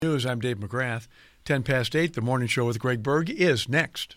News. I'm Dave McGrath. 10 past 8, the morning show with Greg Berg is next.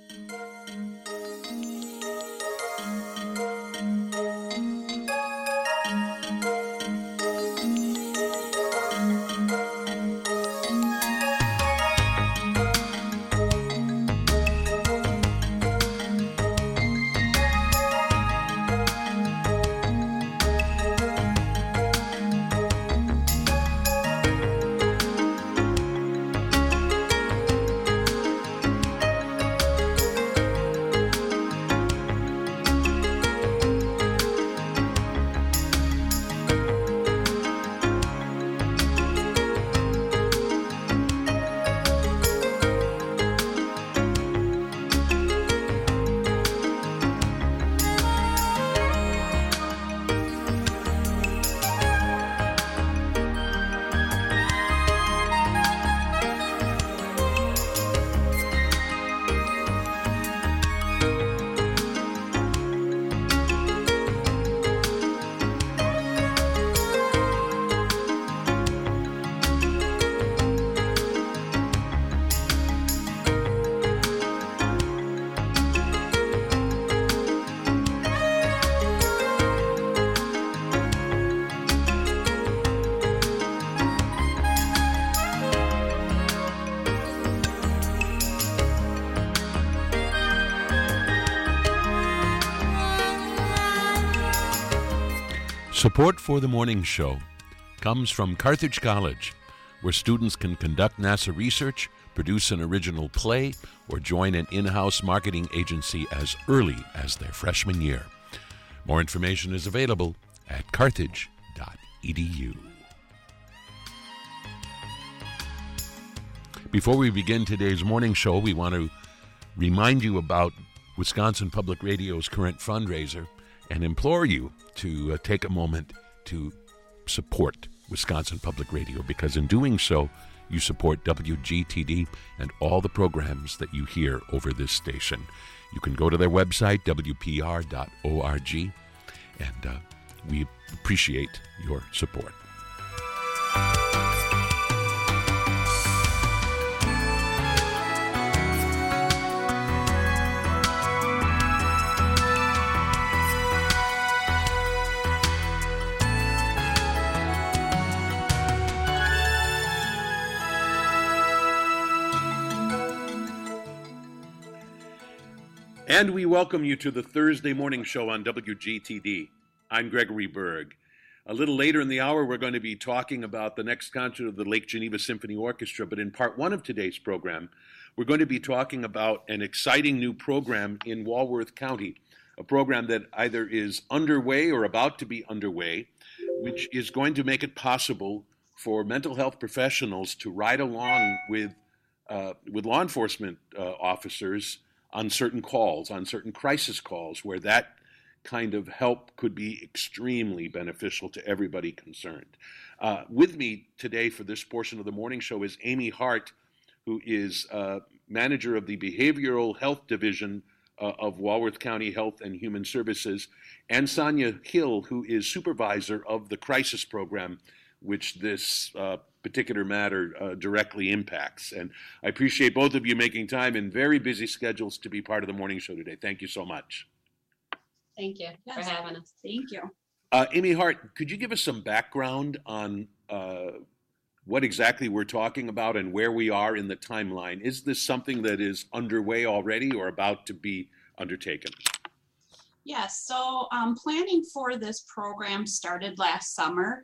Support for the morning show comes from Carthage College, where students can conduct NASA research, produce an original play, or join an in-house marketing agency as early as their freshman year. More information is available at carthage.edu. Before we begin today's morning show, we want to remind you about Wisconsin Public Radio's current fundraiser and implore you to take a moment to support Wisconsin Public Radio, because in doing so, you support WGTD and all the programs that you hear over this station. You can go to their website, wpr.org, and we appreciate your support. And we welcome you to the Thursday morning show on WGTD. I'm Gregory Berg. A little later in the hour, we're going to be talking about the next concert of the Lake Geneva Symphony Orchestra. But in part one of today's program, we're going to be talking about an exciting new program in Walworth County, a program that either is underway or about to be underway, which is going to make it possible for mental health professionals to ride along with law enforcement officers on certain calls, on certain crisis calls, where that kind of help could be extremely beneficial to everybody concerned. With me today for this portion of the morning show is Amy Hart, who is manager of the Behavioral Health Division of Walworth County Health and Human Services, and Sonia Hill, who is supervisor of the crisis program, which this particular matter directly impacts. And I appreciate both of you making time in very busy schedules to be part of the morning show today. Thank you so much. Thank you for having us. Thank you. Amy Hart, could you give us some background on what exactly we're talking about and where we are in the timeline? Is this something that is underway already or about to be undertaken? Yes, so planning for this program started last summer.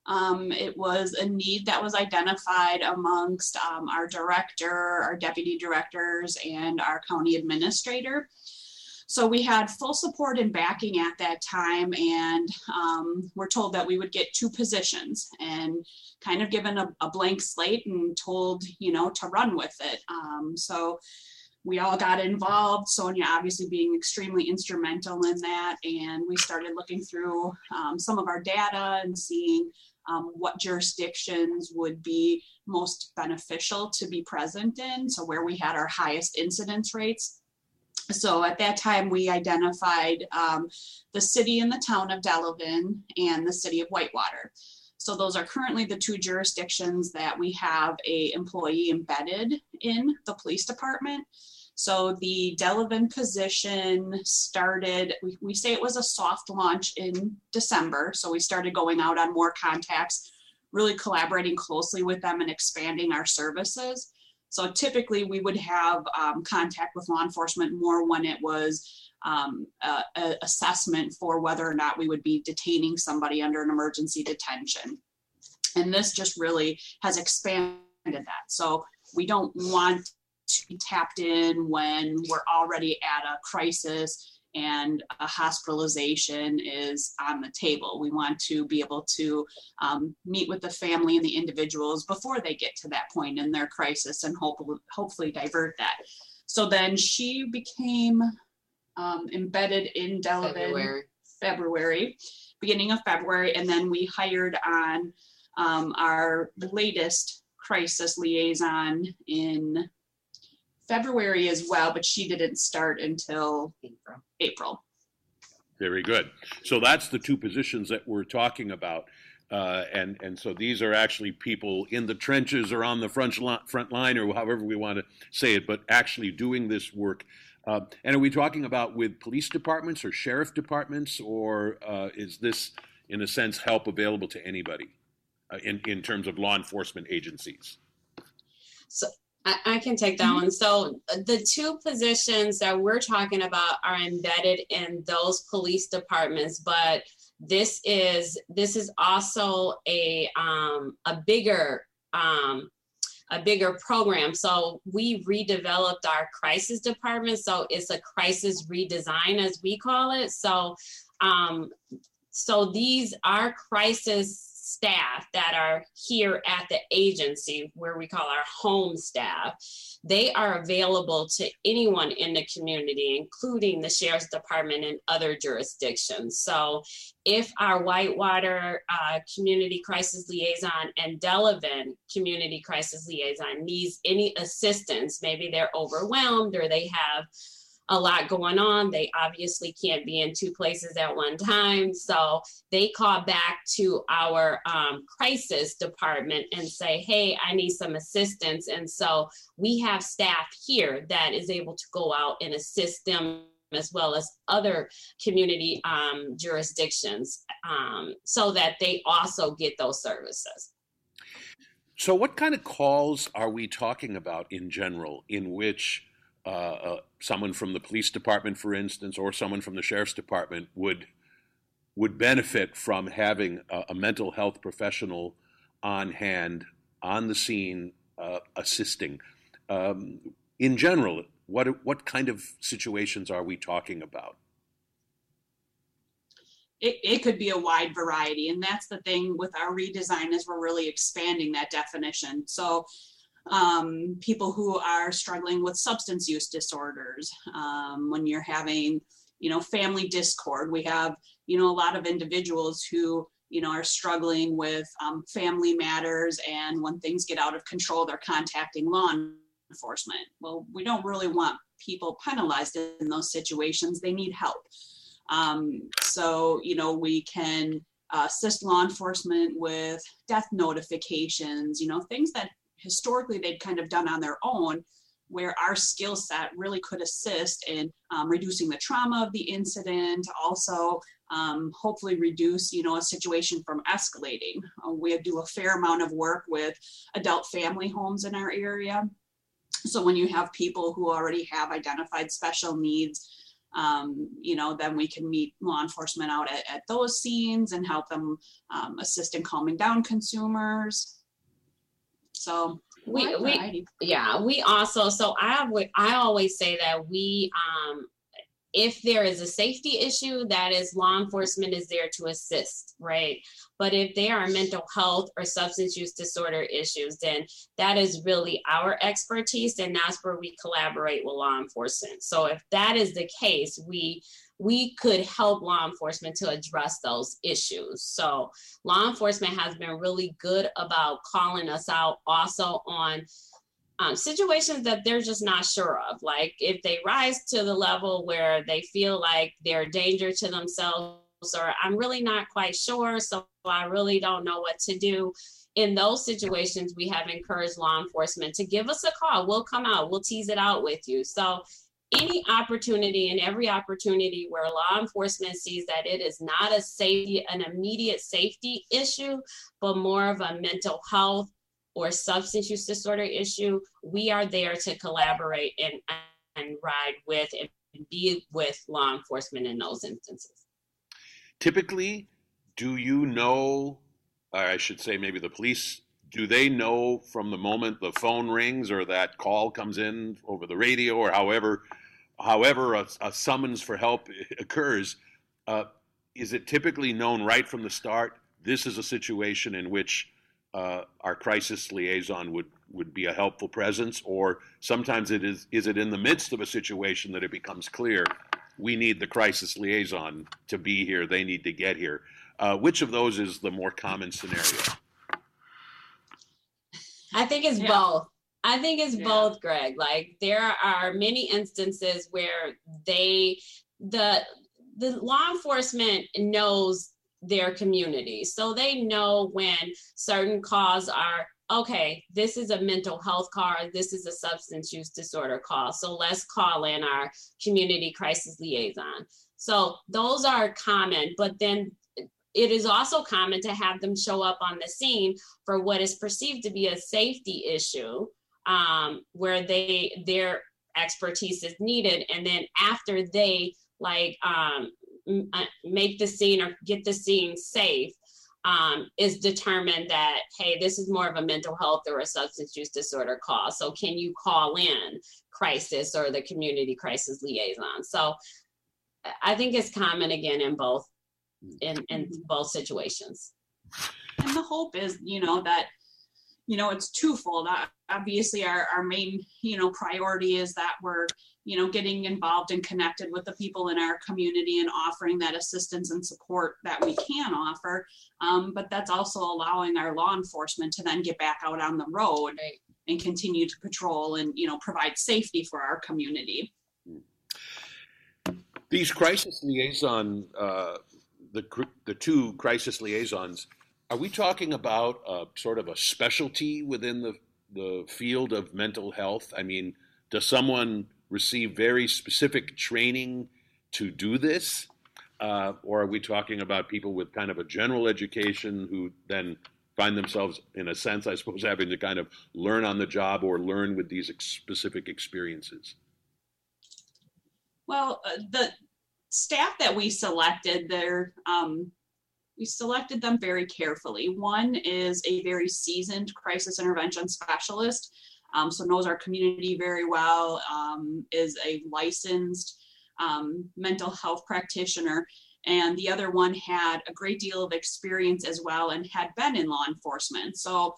It was a need that was identified amongst our director, our deputy directors, and our county administrator. So we had full support and backing at that time, and we're told that we would get 2 positions and kind of given a blank slate and told, to run with it. So we all got involved, Sonia obviously being extremely instrumental in that, and we started looking through some of our data and seeing what jurisdictions would be most beneficial to be present in, so where we had our highest incidence rates. So at that time, we identified the city and the town of Delavan and the city of Whitewater. So those are currently the two jurisdictions that we have a employee embedded in the police department. So the Delavan position started, we say it was a soft launch in December. So we started going out on more contacts, really collaborating closely with them and expanding our services. So typically we would have contact with law enforcement more when it was a assessment for whether or not we would be detaining somebody under an emergency detention. And this just really has expanded that. So we don't want to be tapped in when we're already at a crisis and a hospitalization is on the table. We want to be able to meet with the family and the individuals before they get to that point in their crisis and hopefully divert that. So then she became embedded in Delavan February, beginning of February, and then we hired on our latest crisis liaison in February as well, but she didn't start until April. Very good. So that's the two positions that we're talking about. And so these are actually people in the trenches or on the front line or however we want to say it, but actually doing this work. And are we talking about with police departments or sheriff departments, or is this, in a sense, help available to anybody in terms of law enforcement agencies? So I can take that one. So the two positions that we're talking about are embedded in those police departments, but this is also a bigger program. So we redeveloped our crisis department. So it's a crisis redesign, as we call it. So these are crisis staff that are here at the agency, where we call our home staff. They are available to anyone in the community, including the sheriff's department and other jurisdictions. So if our Whitewater community crisis liaison and Delavan community crisis liaison needs any assistance, maybe they're overwhelmed or they have a lot going on, they obviously can't be in two places at one time. So they call back to our crisis department and say, hey, I need some assistance. And so we have staff here that is able to go out and assist them, as well as other community jurisdictions, so that they also get those services. So what kind of calls are we talking about in general, in which someone from the police department, for instance, or someone from the sheriff's department would benefit from having a mental health professional on hand, on the scene, assisting? In general, what kind of situations are we talking about? It could be a wide variety, and that's the thing with our redesign, is we're really expanding that definition. So people who are struggling with substance use disorders, when you're having, family discord, we have, a lot of individuals who, are struggling with family matters, and when things get out of control, they're contacting law enforcement. Well, we don't really want people penalized in those situations. They need help. So, we can assist law enforcement with death notifications, things that historically they'd kind of done on their own, where our skill set really could assist in reducing the trauma of the incident, also hopefully reduce, a situation from escalating. We do a fair amount of work with adult family homes in our area. So when you have people who already have identified special needs, then we can meet law enforcement out at those scenes and help them assist in calming down consumers. So we also, so I always say that we, if there is a safety issue, that is, law enforcement is there to assist, right? But if there are mental health or substance use disorder issues, then that is really our expertise, and that's where we collaborate with law enforcement. So if that is the case, we could help law enforcement to address those issues. So law enforcement has been really good about calling us out also on situations that they're just not sure of. Like if they rise to the level where they feel like they're a danger to themselves, or I'm really not quite sure, so I really don't know what to do. In those situations, we have encouraged law enforcement to give us a call. We'll come out, we'll tease it out with you. So any opportunity and every opportunity where law enforcement sees that it is not an immediate safety issue, but more of a mental health or substance use disorder issue, we are there to collaborate and ride with and be with law enforcement in those instances. Typically, do you know, or I should say maybe the police, do they know from the moment the phone rings or that call comes in over the radio or however a summons for help occurs, is it typically known right from the start, this is a situation in which our crisis liaison would be a helpful presence, or sometimes is it in the midst of a situation that it becomes clear we need the crisis liaison to be here, they need to get here? Which of those is the more common scenario? I think it's both. I think it's both, Greg. Like there are many instances where the law enforcement knows their community. So they know when certain calls are, okay, this is a mental health call, this is a substance use disorder call. So let's call in our community crisis liaison. So those are common, but then it is also common to have them show up on the scene for what is perceived to be a safety issue, where their expertise is needed. And then after they make the scene or get the scene safe, is determined that, hey, this is more of a mental health or a substance use disorder call. So can you call in crisis or the community crisis liaison? So I think it's common again in both situations. And the hope is, that, it's twofold. Obviously our main, priority is that we're, getting involved and connected with the people in our community and offering that assistance and support that we can offer. But that's also allowing our law enforcement to then get back out on the road and continue to patrol and, provide safety for our community. These crisis liaison, the two crisis liaisons, are we talking about sort of a specialty within the field of mental health? I mean, does someone receive very specific training to do this? Or are we talking about people with kind of a general education who then find themselves, in a sense, I suppose, having to kind of learn on the job or learn with these specific experiences? Well, the staff that we selected, we selected them very carefully. One is a very seasoned crisis intervention specialist, so knows our community very well, is a licensed mental health practitioner, and the other one had a great deal of experience as well and had been in law enforcement. So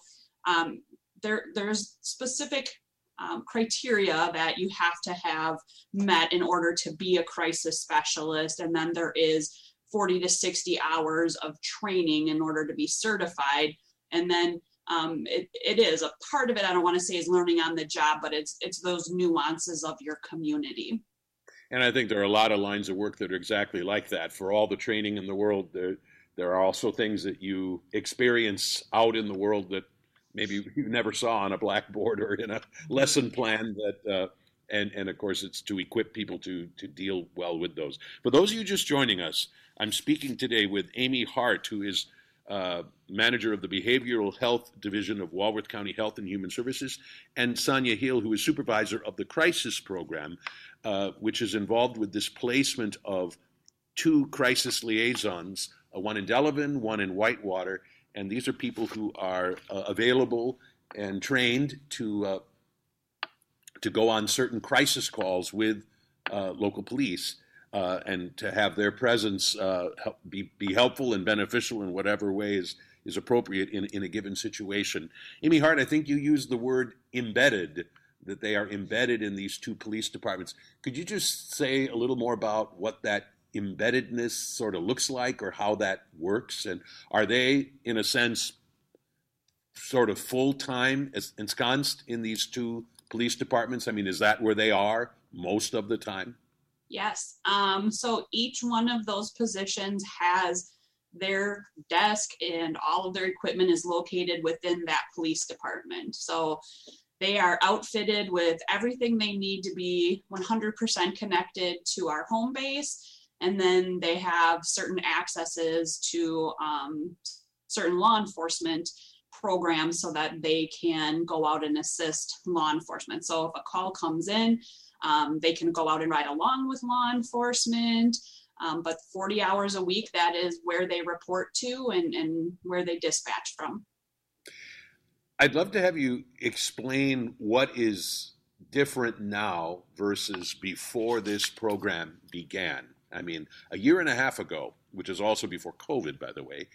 there's specific criteria that you have to have met in order to be a crisis specialist, and then there is 40 to 60 hours of training in order to be certified. And then it is a part of it, I don't want to say is learning on the job, but it's those nuances of your community. And I think there are a lot of lines of work that are exactly like that. For all the training in the world, there are also things that you experience out in the world that maybe you never saw on a blackboard or in a lesson plan that, and of course it's to equip people to deal well with those. For those of you just joining us, I'm speaking today with Amy Hart, who is manager of the Behavioral Health Division of Walworth County Health and Human Services, and Sonia Heel, who is supervisor of the Crisis Program, which is involved with this placement of two crisis liaisons, one in Delavan, one in Whitewater, and these are people who are available and trained to go on certain crisis calls with local police. And to have their presence be helpful and beneficial in whatever way is appropriate in a given situation. Amy Hart, I think you used the word embedded, that they are embedded in these two police departments. Could you just say a little more about what that embeddedness sort of looks like or how that works? And are they, in a sense, sort of full-time ensconced in these two police departments? I mean, is that where they are most of the time? Yes. So each one of those positions has their desk and all of their equipment is located within that police department. So they are outfitted with everything they need to be 100% connected to our home base. And then they have certain accesses to certain law enforcement programs so that they can go out and assist law enforcement. So if a call comes in, they can go out and ride along with law enforcement. But 40 hours a week, that is where they report to and where they dispatch from. I'd love to have you explain what is different now versus before this program began. I mean, a year and a half ago, which is also before COVID, by the way,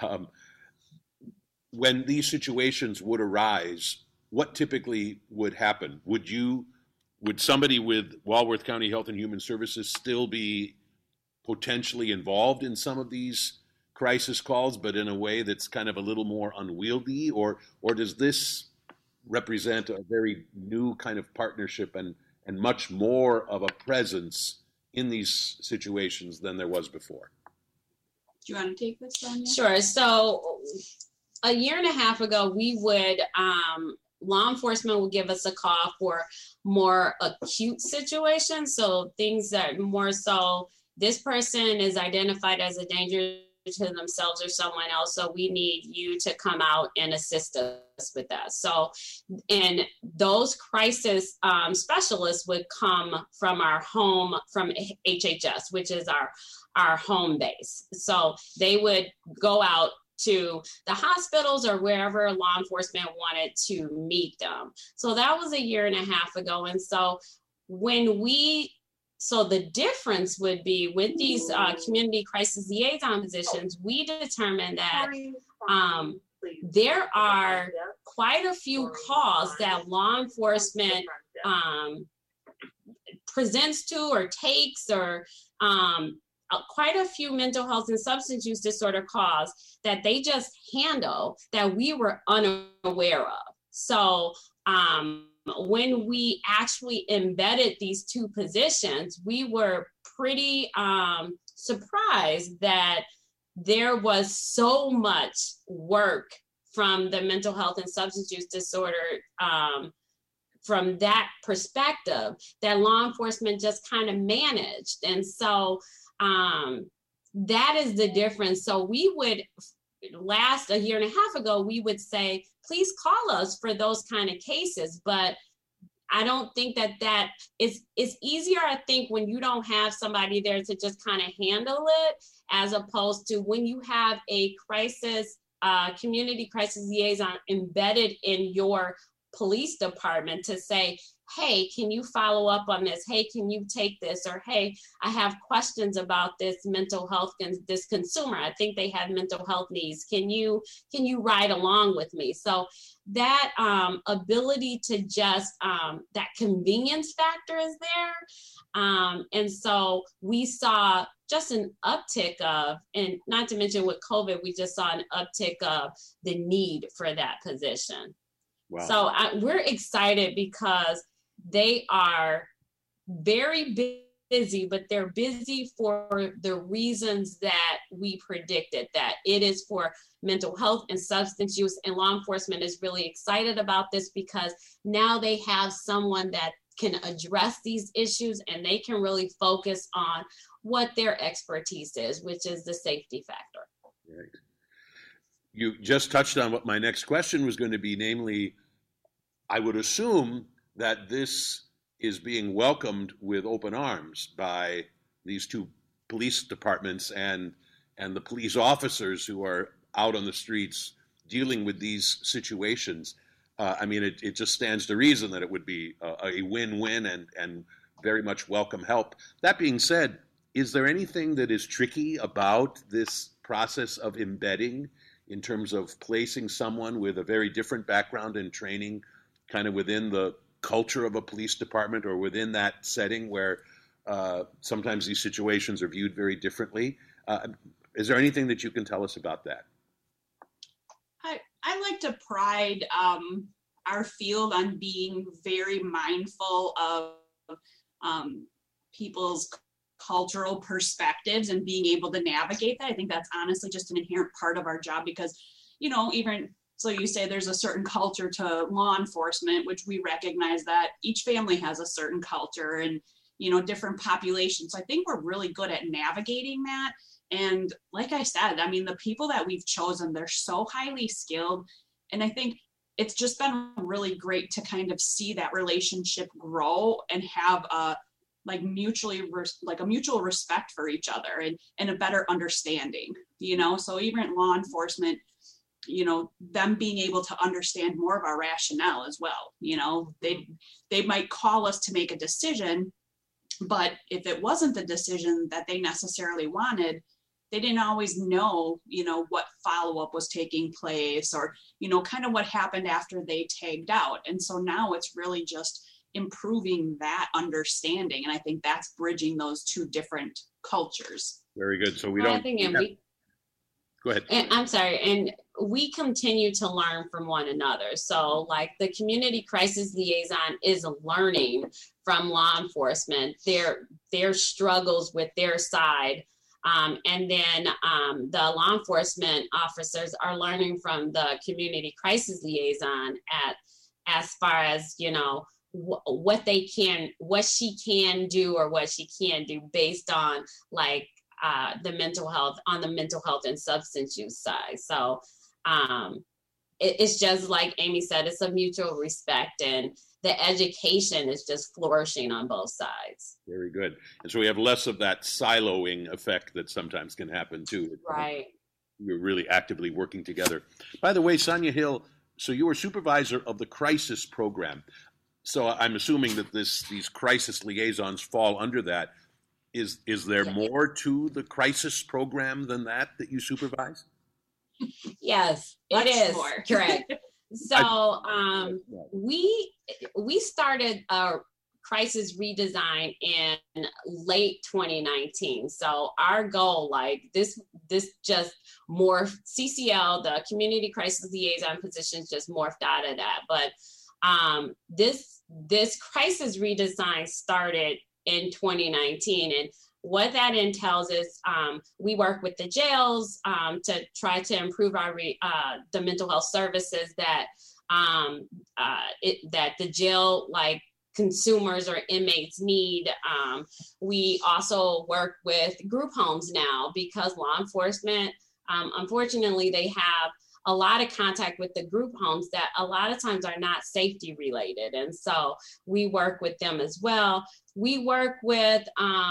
when these situations would arise, what typically would happen? Would somebody with Walworth County Health and Human Services still be potentially involved in some of these crisis calls, but in a way that's kind of a little more unwieldy, or does this represent a very new kind of partnership and much more of a presence in these situations than there was before? Do you want to take this, Sonia? Sure. So a year and a half ago, we would, law enforcement would give us a call for more acute situations. So things that more so, this person is identified as a danger to themselves or someone else, so we need you to come out and assist us with that. So, and those crisis specialists would come from our home, from HHS, which is our home base. So they would go out to the hospitals or wherever law enforcement wanted to meet them. So that was a year and a half ago. And so so the difference would be with these community crisis liaison positions, we determined that there are quite a few calls that law enforcement presents to or takes, or quite a few mental health and substance use disorder calls that they just handle that we were unaware of. So when we actually embedded these two positions, we were pretty surprised that there was so much work from the mental health and substance use disorder from that perspective that law enforcement just kind of managed. And so that is the difference. So we would, a year and a half ago, we would say, please call us for those kind of cases. But I don't think that is easier, I think, when you don't have somebody there to just kind of handle it, as opposed to when you have a crisis, community crisis liaison embedded in your police department to say, hey, can you follow up on this? Hey, can you take this? Or, hey, I have questions about this mental health and this consumer. I think they have mental health needs. Can you ride along with me? So that ability to just, that convenience factor is there. And so we saw just an uptick of, and not to mention with COVID, we just saw an uptick of the need for that position. Wow. So we're excited because they are very busy, but they're busy for the reasons that we predicted, that it is for mental health and substance use, and law enforcement is really excited about this because now they have someone that can address these issues and they can really focus on what their expertise is, which is the safety factor. Right. You just touched on what my next question was going to be, namely, I would assume that this is being welcomed with open arms by these two police departments and the police officers who are out on the streets dealing with these situations. I mean, it just stands to reason that it would be a win-win and very much welcome help. That being said, is there anything that is tricky about this process of embedding in terms of placing someone with a very different background and training kind of within the culture of a police department or within that setting where sometimes these situations are viewed very differently? Is there anything that you can tell us about that? I like to pride our field on being very mindful of people's cultural perspectives and being able to navigate that. I think that's honestly just an inherent part of our job because, even so you say there's a certain culture to law enforcement, which we recognize that each family has a certain culture and, different populations. So I think we're really good at navigating that. And like I said, I mean, the people that we've chosen, they're so highly skilled. And I think it's just been really great to kind of see that relationship grow and have a mutual respect for each other and a better understanding, so even law enforcement, them being able to understand more of our rationale as well. They might call us to make a decision, but if it wasn't the decision that they necessarily wanted, they didn't always know, what follow-up was taking place or, kind of what happened after they tagged out. And so now it's really just improving that understanding. And I think that's bridging those two different cultures. Very good. So we Well, don't. I think, Go ahead. And I'm sorry, and we continue to learn from one another. So like the community crisis liaison is learning from law enforcement, their struggles with their side. And then the law enforcement officers are learning from the community crisis liaison as far as, what she can do or what she can't do based on like the mental health and substance use side. So it's just like Amy said, it's a mutual respect and the education is just flourishing on both sides. Very good. And so we have less of that siloing effect that sometimes can happen too. Right. We're really actively working together. By the way, Sonia Hill, so you were supervisor of the crisis program. So I'm assuming that these crisis liaisons fall under that. Is there more to the crisis program than that you supervise? Yes, Much it is. more. Correct. So we started a crisis redesign in late 2019. So our goal, like this just morphed. CCL, the community crisis liaison positions, just morphed out of that. But this crisis redesign started in 2019, and what that entails is we work with the jails to try to improve the mental health services that that the jail like consumers or inmates need. We also work with group homes now because law enforcement, unfortunately, they have a lot of contact with the group homes that a lot of times are not safety related. And so we work with them as well. We work with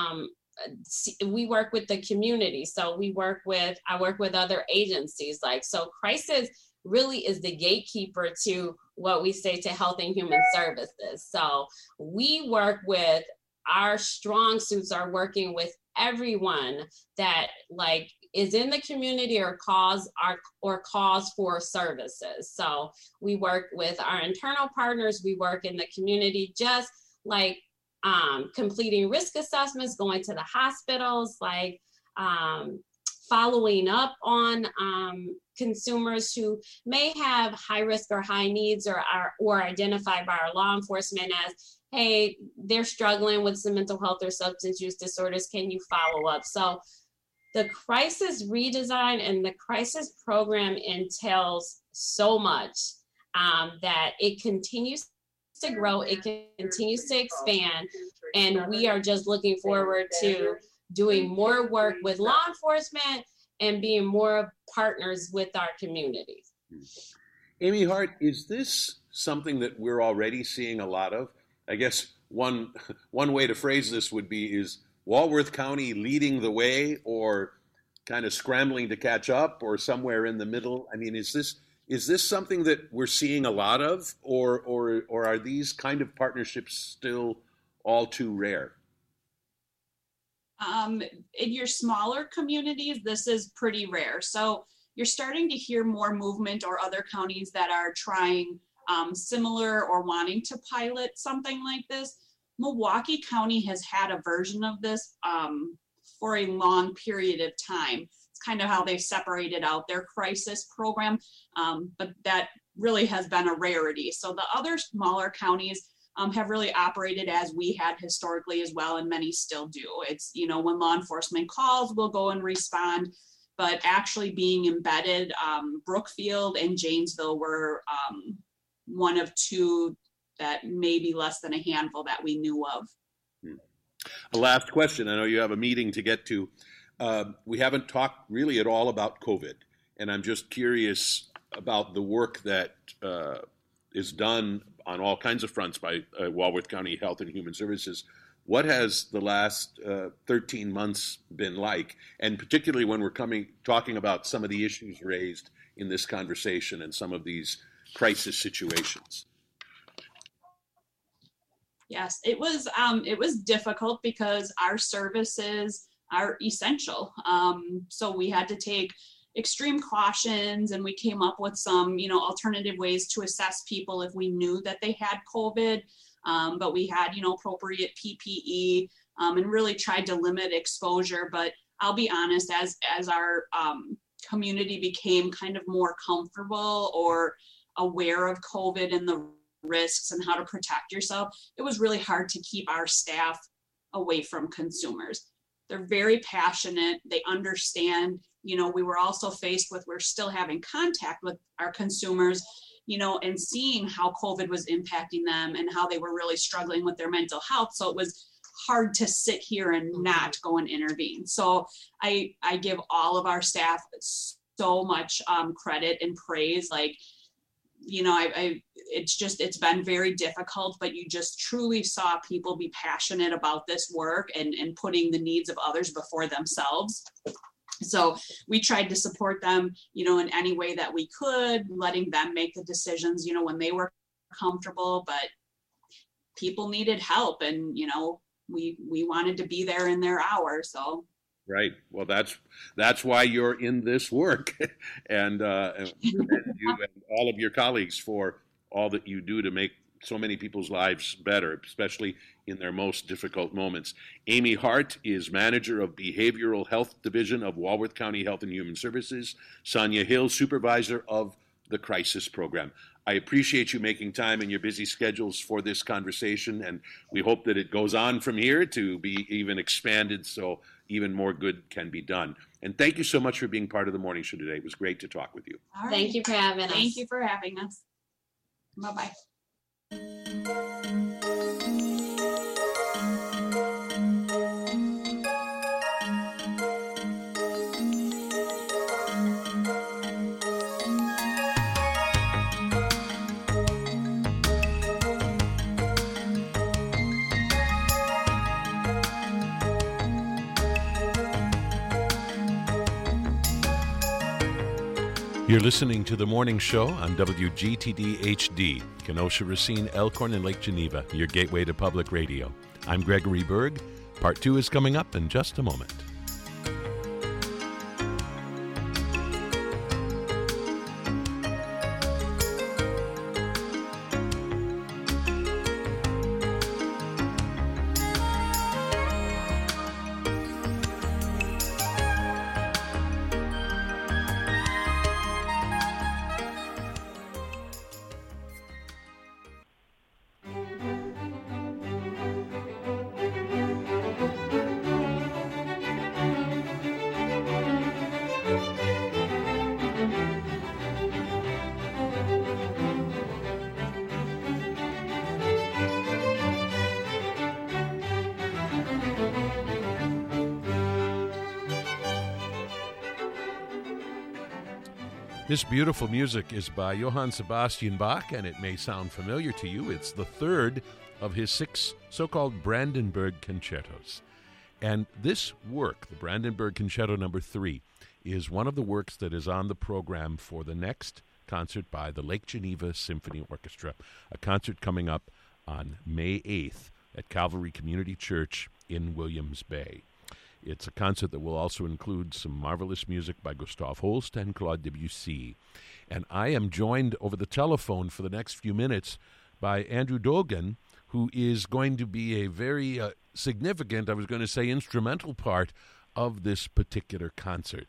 the community. So I work with other agencies. So crisis really is the gatekeeper to what we say to health and human services. So we work with, our strong suits are working with everyone that is in the community or cause for services. So we work with our internal partners, we work in the community, just completing risk assessments, going to the hospitals, following up on consumers who may have high risk or high needs or identified by our law enforcement as, hey, they're struggling with some mental health or substance use disorders. Can you follow up? So the crisis redesign and the crisis program entails so much that it continues to grow, it continues to expand, and we are just looking forward to doing more work with law enforcement and being more partners with our communities. Amy Hart, is this something that we're already seeing a lot of? I guess one way to phrase this would be, is Walworth County leading the way or kind of scrambling to catch up or somewhere in the middle? I mean, is this something that we're seeing a lot of, or are these kind of partnerships still all too rare? In your smaller communities, this is pretty rare. So you're starting to hear more movement or other counties that are trying similar or wanting to pilot something like this. Milwaukee County has had a version of this for a long period of time. It's kind of how they separated out their crisis program, but that really has been a rarity. So the other smaller counties, have really operated as we had historically as well, and many still do. It's, when law enforcement calls, we'll go and respond, but actually being embedded, Brookfield and Janesville were one of two that maybe less than a handful that we knew of. A last question. I know you have a meeting to get to. We haven't talked really at all about COVID, and I'm just curious about the work that is done on all kinds of fronts by Walworth County Health and Human Services. What has the last 13 months been like? And particularly when we're talking about some of the issues raised in this conversation and some of these crisis situations. Yes, it was difficult because our services are essential. So we had to take extreme cautions, and we came up with some, alternative ways to assess people if we knew that they had COVID. But we had, appropriate PPE, and really tried to limit exposure. But I'll be honest, as our community became kind of more comfortable or aware of COVID and the risks and how to protect yourself, it was really hard to keep our staff away from consumers. They're very passionate. They understand, we were also faced with, we're still having contact with our consumers, and seeing how COVID was impacting them and how they were really struggling with their mental health. So it was hard to sit here and not go and intervene. So I give all of our staff so much credit and praise. Like, it's been very difficult, but you just truly saw people be passionate about this work and putting the needs of others before themselves. So we tried to support them, in any way that we could, letting them make the decisions, when they were comfortable, but people needed help, and, we wanted to be there in their hour. So. Right. Well, that's why you're in this work, and you and all of your colleagues for all that you do to make so many people's lives better, especially in their most difficult moments. Amy Hart is manager of Behavioral Health Division of Walworth County Health and Human Services. Sonia Hill, supervisor of the Crisis Program. I appreciate you making time in your busy schedules for this conversation, and we hope that it goes on from here to be even expanded so even more good can be done. And thank you so much for being part of the morning show today. It was great to talk with you. All right. Thank you for having us. Thank you for having us. Bye-bye. You're listening to The Morning Show on WGTD HD, Kenosha, Racine, Elkhorn, and Lake Geneva, your gateway to public radio. I'm Gregory Berg. Part 2 is coming up in just a moment. This beautiful music is by Johann Sebastian Bach, and it may sound familiar to you. It's the third of his 6 so-called Brandenburg concertos. And this work, the Brandenburg Concerto No. 3, is one of the works that is on the program for the next concert by the Lake Geneva Symphony Orchestra, a concert coming up on May 8th at Calvary Community Church in Williams Bay. It's a concert that will also include some marvelous music by Gustav Holst and Claude Debussy. And I am joined over the telephone for the next few minutes by Andrew Dogan, who is going to be a very significant, I was going to say instrumental part of this particular concert.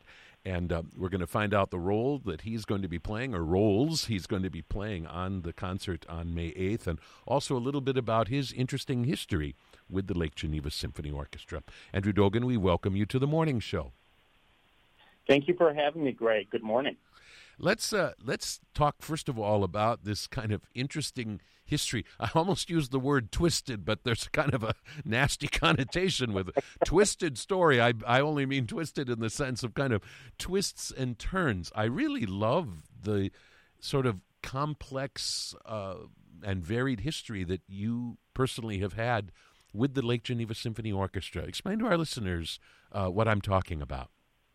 And we're going to find out the role that he's going to be playing, or roles he's going to be playing on the concert on May 8th, and also a little bit about his interesting history with the Lake Geneva Symphony Orchestra. Andrew Dogan, we welcome you to the morning show. Thank you for having me, Greg. Good morning. Let's talk first of all about this kind of interesting history. I almost used the word twisted, but there's kind of a nasty connotation with it. Twisted story. I only mean twisted in the sense of kind of twists and turns. I really love the sort of complex and varied history that you personally have had with the Lake Geneva Symphony Orchestra. Explain to our listeners what I'm talking about.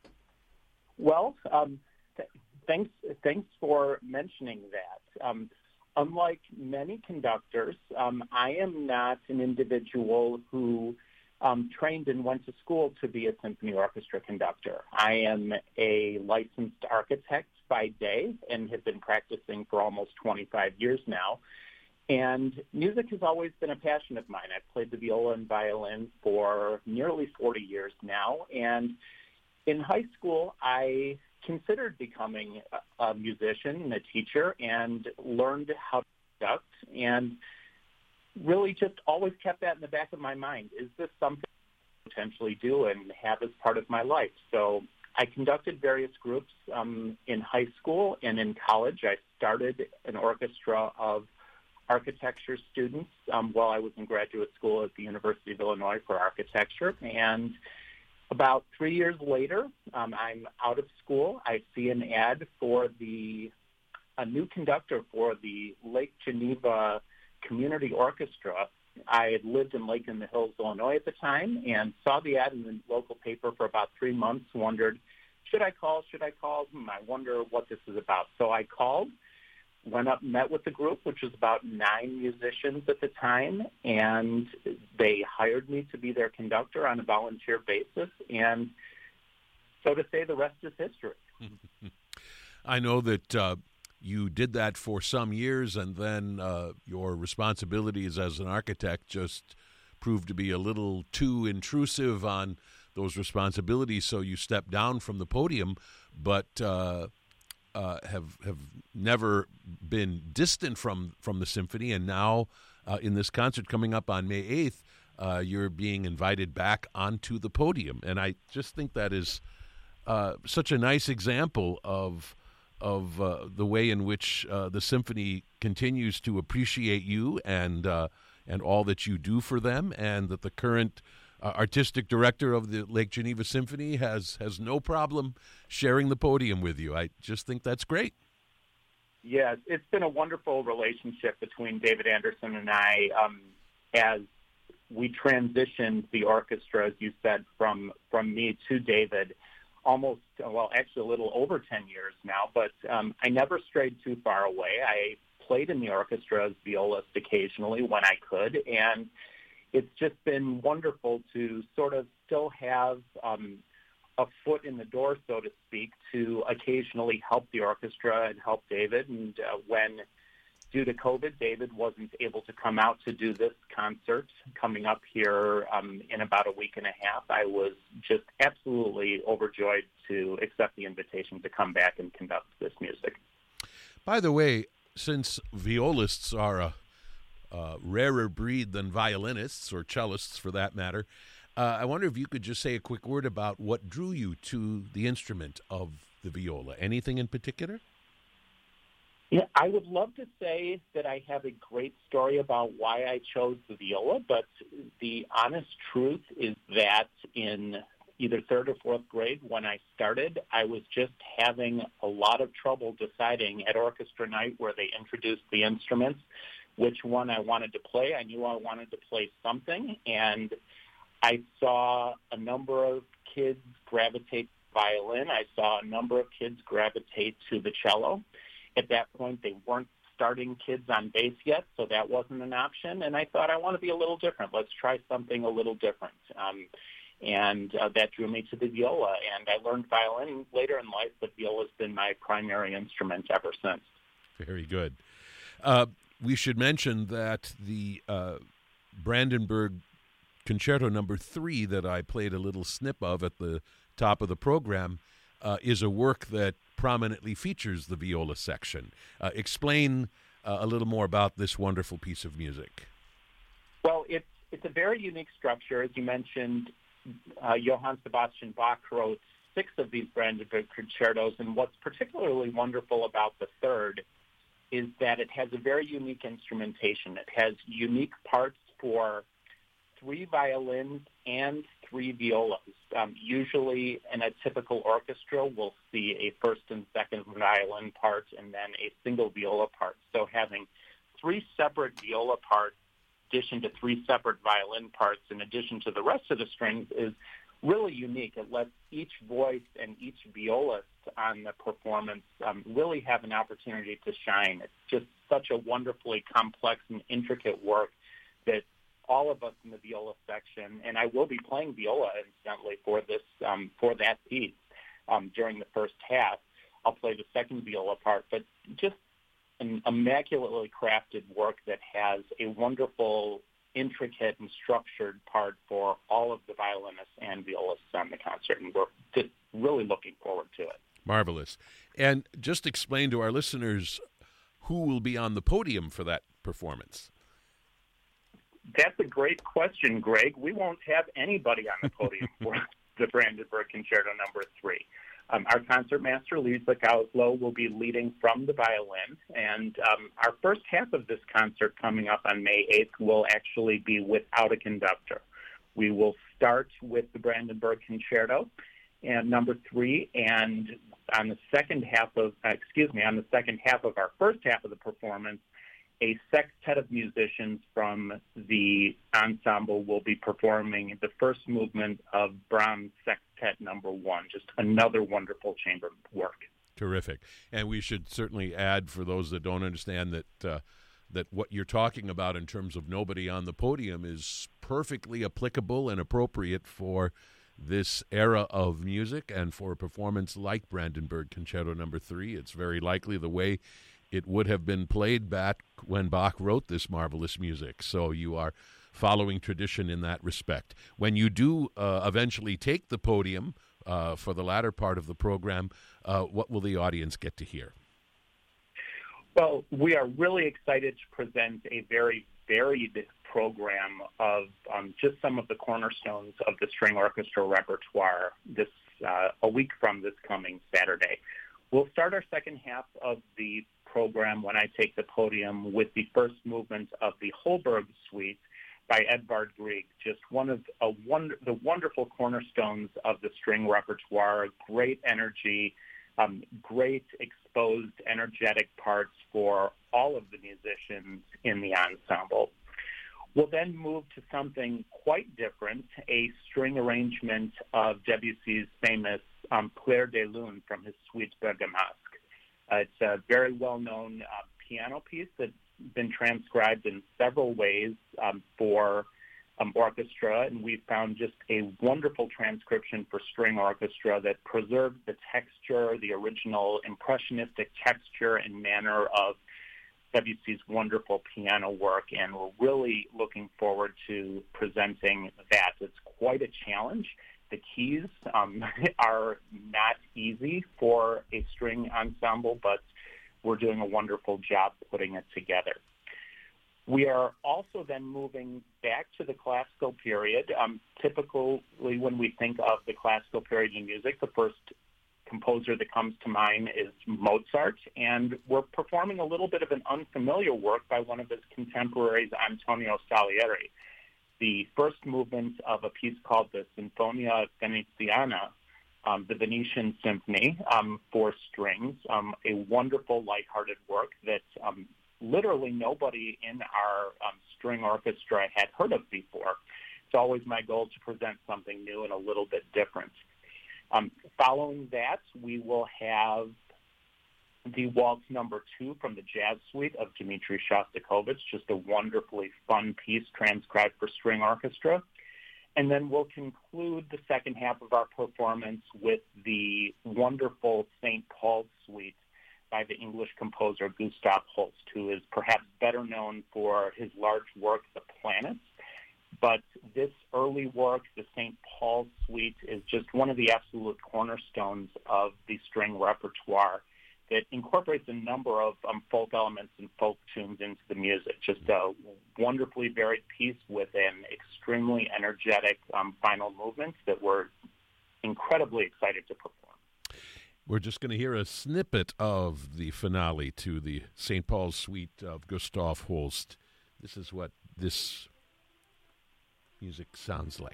Well, Thanks for mentioning that. Unlike many conductors, I am not an individual who trained and went to school to be a symphony orchestra conductor. I am a licensed architect by day and have been practicing for almost 25 years now. And music has always been a passion of mine. I've played the viola and violin for nearly 40 years now. And in high school, I considered becoming a musician and a teacher and learned how to conduct, and really just always kept that in the back of my mind. Is this something I could potentially do and have as part of my life? So I conducted various groups in high school and in college. I started an orchestra of architecture students while I was in graduate school at the University of Illinois for architecture, and about 3 years later, I'm out of school. I see an ad for a new conductor for the Lake Geneva Community Orchestra. I had lived in Lake in the Hills, Illinois at the time, and saw the ad in the local paper for about 3 months, wondered, should I call? I wonder what this is about. So I called, went up, met with the group, which was about 9 musicians at the time, and they hired me to be their conductor on a volunteer basis, and so to say, the rest is history. I know that you did that for some years, and then your responsibilities as an architect just proved to be a little too intrusive on those responsibilities, so you stepped down from the podium, but have never been distant from the symphony, and now in this concert coming up on May 8th, you're being invited back onto the podium, and I just think that is such a nice example of the way in which the symphony continues to appreciate you and all that you do for them, and that the current artistic director of the Lake Geneva Symphony has no problem sharing the podium with you. I just think that's great. Yes, it's been a wonderful relationship between David Anderson and I as we transitioned the orchestra, as you said, from me to David, actually a little over 10 years now, but I never strayed too far away. I played in the orchestra as violist occasionally when I could, and it's just been wonderful to sort of still have a foot in the door, so to speak, to occasionally help the orchestra and help David. And when, due to COVID, David wasn't able to come out to do this concert coming up here in about a week and a half, I was just absolutely overjoyed to accept the invitation to come back and conduct this music. By the way, since violists are a rarer breed than violinists, or cellists for that matter, I wonder if you could just say a quick word about what drew you to the instrument of the viola. Anything in particular? Yeah, I would love to say that I have a great story about why I chose the viola, but the honest truth is that in either third or fourth grade when I started, I was just having a lot of trouble deciding at orchestra night, where they introduced the instruments, which one I wanted to play. I knew I wanted to play something, and I saw a number of kids gravitate to violin. I saw a number of kids gravitate to the cello. At that point, they weren't starting kids on bass yet, so that wasn't an option. And I thought, I want to be a little different. Let's try something a little different. And that drew me to the viola. And I learned violin later in life, but viola's been my primary instrument ever since. Very good. We should mention that the Brandenburg Concerto No. 3 that I played a little snip of at the top of the program is a work that prominently features the viola section. Explain a little more about this wonderful piece of music. Well, it's a very unique structure. As you mentioned, Johann Sebastian Bach wrote 6 of these Brandenburg concertos, and what's particularly wonderful about the third is that it has a very unique instrumentation. It has unique parts for 3 violins and 3 violas. Usually in a typical orchestra, we'll see a first and second violin part and then a single viola part. So having 3 separate viola parts in addition to 3 separate violin parts in addition to the rest of the strings is really unique. It lets each voice and each violist on the performance really have an opportunity to shine. It's just such a wonderfully complex and intricate work that all of us in the viola section, and I will be playing viola incidentally for this for that piece during the first half. I'll play the second viola part, but just an immaculately crafted work that has a wonderful, intricate and structured part for all of the violinists and violists on the concert, and we're just really looking forward to it. Marvelous. And just explain to our listeners who will be on the podium for that performance. That's a great question, Greg. We won't have anybody on the podium for the Brandenburg Concerto No. 3. Our concertmaster, Lisa Kauslow, will be leading from the violin, and our first half of this concert coming up on May 8th will actually be without a conductor. We will start with the Brandenburg Concerto and No. 3, and on the second half of our first half of the performance, a sextet of musicians from the ensemble will be performing the first movement of Brahms' Sextet No. 1, just another wonderful chamber work. Terrific. And we should certainly add, for those that don't understand, that what you're talking about in terms of nobody on the podium is perfectly applicable and appropriate for this era of music and for a performance like Brandenburg Concerto No. 3. It's very likely the way it would have been played back when Bach wrote this marvelous music. So you are following tradition in that respect. When you do eventually take the podium for the latter part of the program, what will the audience get to hear? Well, we are really excited to present a very varied program of just some of the cornerstones of the string orchestra repertoire a week from this coming Saturday. We'll start our second half of the program when I take the podium with the first movement of the Holberg Suite by Edvard Grieg, just one of the wonderful cornerstones of the string repertoire, great energy, great exposed, energetic parts for all of the musicians in the ensemble. We'll then move to something quite different, a string arrangement of Debussy's famous Clair de Lune from his Suite Bergamasque. It's a very well-known piano piece that's been transcribed in several ways for orchestra, and we found just a wonderful transcription for string orchestra that preserves the texture, the original impressionistic texture and manner of Debussy's wonderful piano work, and we're really looking forward to presenting that. It's quite a challenge. The keys are not easy for a string ensemble, but we're doing a wonderful job putting it together. We are also then moving back to the classical period. Typically, when we think of the classical period in music, the first composer that comes to mind is Mozart, and we're performing a little bit of an unfamiliar work by one of his contemporaries, Antonio Salieri. The first movement of a piece called the Sinfonia Veneziana, the Venetian Symphony for strings, a wonderful lighthearted work that literally nobody in our string orchestra had heard of before. It's always my goal to present something new and a little bit different. Following that, we will have the Waltz No. 2 from the Jazz Suite of Dmitri Shostakovich, just a wonderfully fun piece transcribed for string orchestra. And then we'll conclude the second half of our performance with the wonderful St. Paul's Suite by the English composer Gustav Holst, who is perhaps better known for his large work, The Planets. But this early work, the St. Paul Suite, is just one of the absolute cornerstones of the string repertoire that incorporates a number of folk elements and folk tunes into the music. Just a wonderfully varied piece with an extremely energetic final movement that we're incredibly excited to perform. We're just going to hear a snippet of the finale to the St. Paul Suite of Gustav Holst. This is what this music sounds like.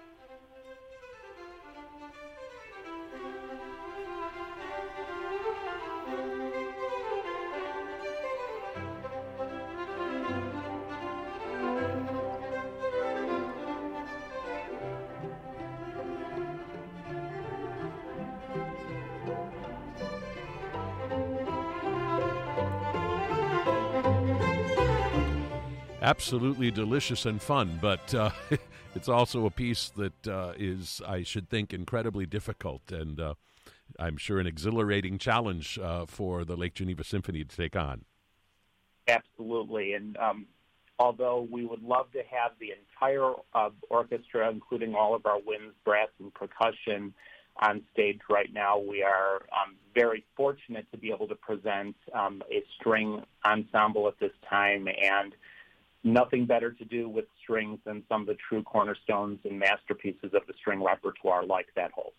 Absolutely delicious and fun, but it's also a piece that is, I should think, incredibly difficult and I'm sure an exhilarating challenge for the Lake Geneva Symphony to take on. Absolutely, and although we would love to have the entire orchestra, including all of our winds, brass, and percussion, on stage right now, we are very fortunate to be able to present a string ensemble at this time, and nothing better to do with strings than some of the true cornerstones and masterpieces of the string repertoire like that Holst.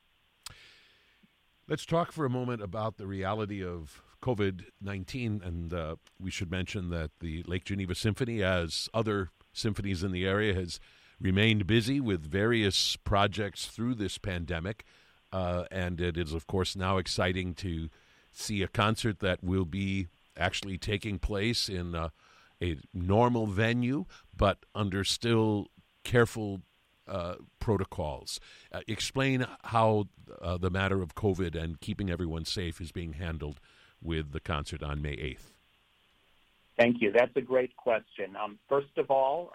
Let's talk for a moment about the reality of COVID-19, and we should mention that the Lake Geneva Symphony, as other symphonies in the area, has remained busy with various projects through this pandemic, and it is, of course, now exciting to see a concert that will be actually taking place in a normal venue, but under still careful protocols. Explain how the matter of COVID and keeping everyone safe is being handled with the concert on May 8th. Thank you. That's a great question. First of all,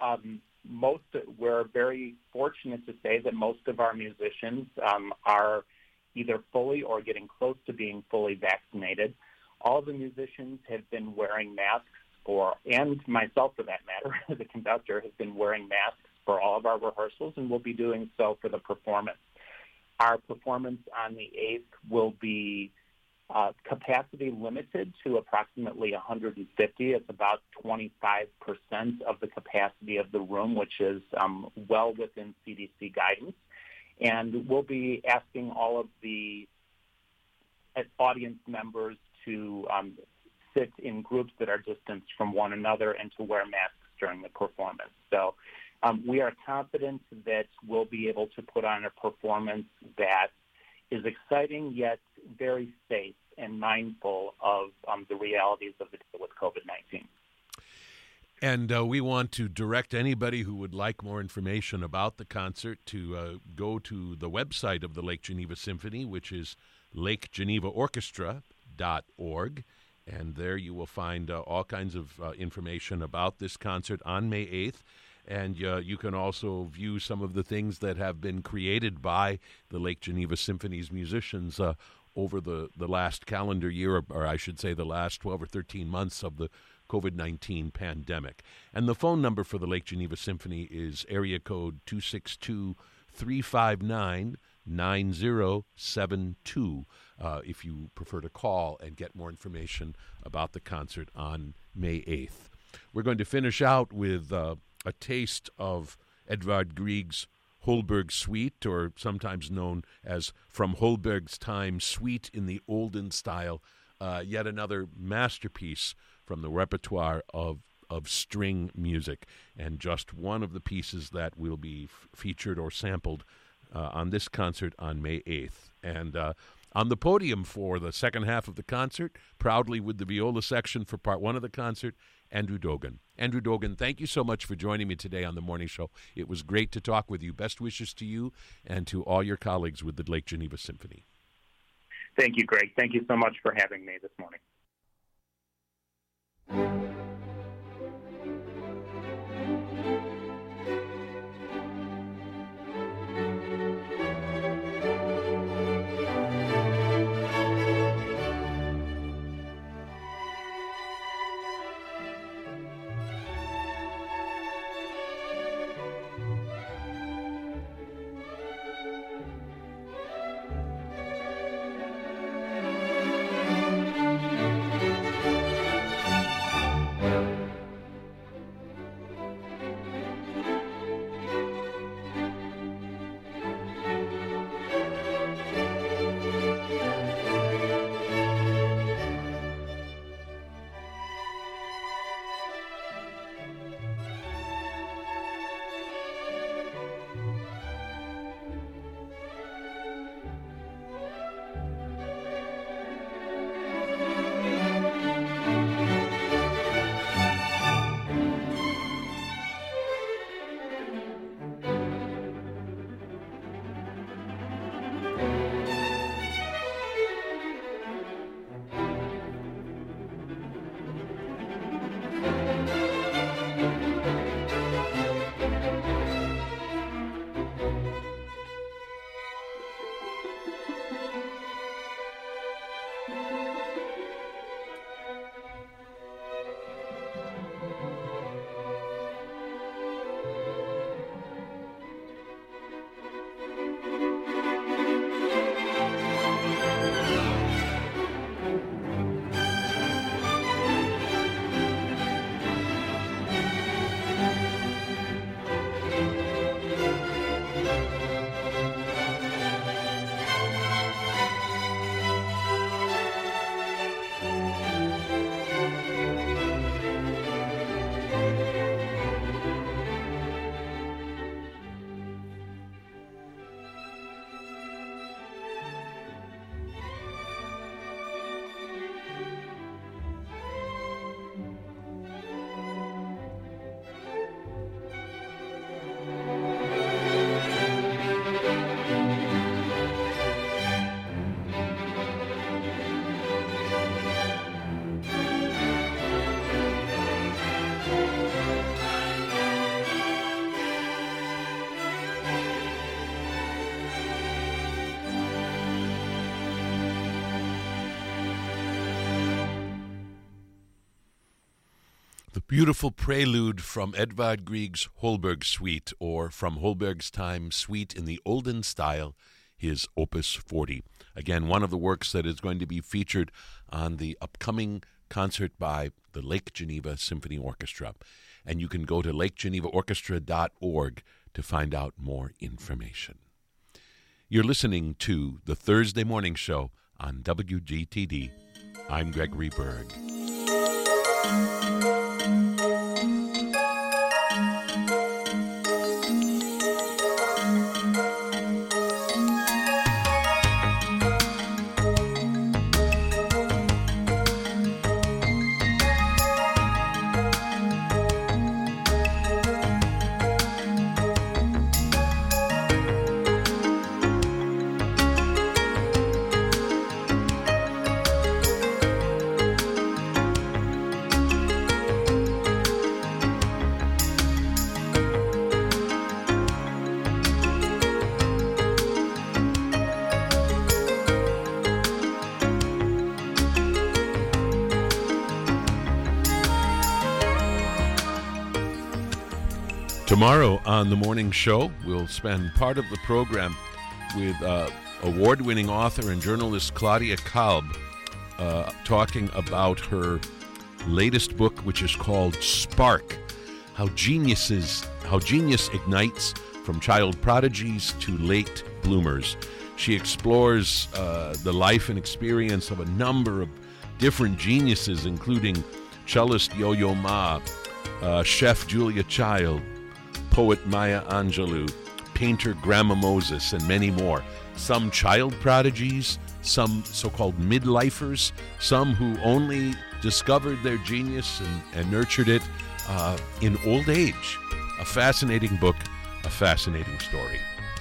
we're very fortunate to say that most of our musicians are either fully or getting close to being fully vaccinated. All the musicians have been wearing masks and myself for that matter, the conductor, has been wearing masks for all of our rehearsals and will be doing so for the performance. Our performance on the 8th will be capacity limited to approximately 150. It's about 25% of the capacity of the room, which is well within CDC guidance. And we'll be asking all of the audience members to sit in groups that are distanced from one another and to wear masks during the performance. So we are confident that we'll be able to put on a performance that is exciting yet very safe and mindful of the realities of the day with COVID-19. And we want to direct anybody who would like more information about the concert to go to the website of the Lake Geneva Symphony, which is lakegenevaorchestra.org. And there you will find all kinds of information about this concert on May 8th. And you can also view some of the things that have been created by the Lake Geneva Symphony's musicians over the last calendar year, or I should say the last 12 or 13 months of the COVID-19 pandemic. And the phone number for the Lake Geneva Symphony is area code 262-359-9072 if you prefer to call and get more information about the concert on May 8th. We're going to finish out with a taste of Edvard Grieg's Holberg Suite, or sometimes known as From Holberg's Time Suite in the Olden Style, yet another masterpiece from the repertoire of string music, and just one of the pieces that will be featured or sampled on this concert on May 8th. And on the podium for the second half of the concert, proudly with the viola section for part one of the concert, Andrew Dogan. Andrew Dogan, thank you so much for joining me today on The Morning Show. It was great to talk with you. Best wishes to you and to all your colleagues with the Lake Geneva Symphony. Thank you, Greg. Thank you so much for having me this morning. Beautiful prelude from Edvard Grieg's Holberg Suite, or from Holberg's time, Suite in the Olden Style, his Opus 40. Again, one of the works that is going to be featured on the upcoming concert by the Lake Geneva Symphony Orchestra. And you can go to lakegenevaorchestra.org to find out more information. You're listening to the Thursday Morning Show on WGTD. I'm Gregory Berg. Tomorrow on the morning show, we'll spend part of the program with award-winning author and journalist Claudia Kalb talking about her latest book, which is called Spark, How Genius Ignites from Child Prodigies to Late Bloomers. She explores the life and experience of a number of different geniuses, including cellist Yo-Yo Ma, chef Julia Child, poet Maya Angelou, painter Grandma Moses, and many more. Some child prodigies, some so-called midlifers, some who only discovered their genius and nurtured it in old age. A fascinating book, a fascinating story.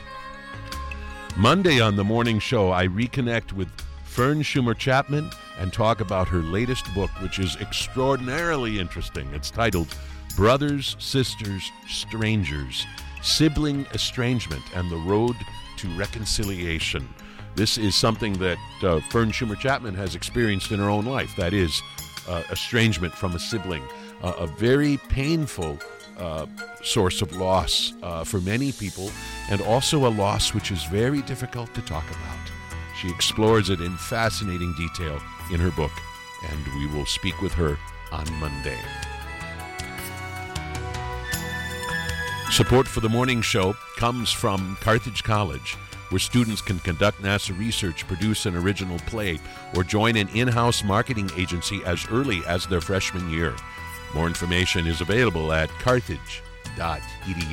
Monday on the morning show, I reconnect with Fern Schumer Chapman and talk about her latest book, which is extraordinarily interesting. It's titled Brothers, Sisters, Strangers, Sibling Estrangement and the Road to Reconciliation. This is something that Fern Schumer Chapman has experienced in her own life. That is, estrangement from a sibling. A very painful source of loss for many people, and also a loss which is very difficult to talk about. She explores it in fascinating detail in her book, and we will speak with her on Monday. Support for the morning show comes from Carthage College, where students can conduct NASA research, produce an original play, or join an in-house marketing agency as early as their freshman year. More information is available at carthage.edu.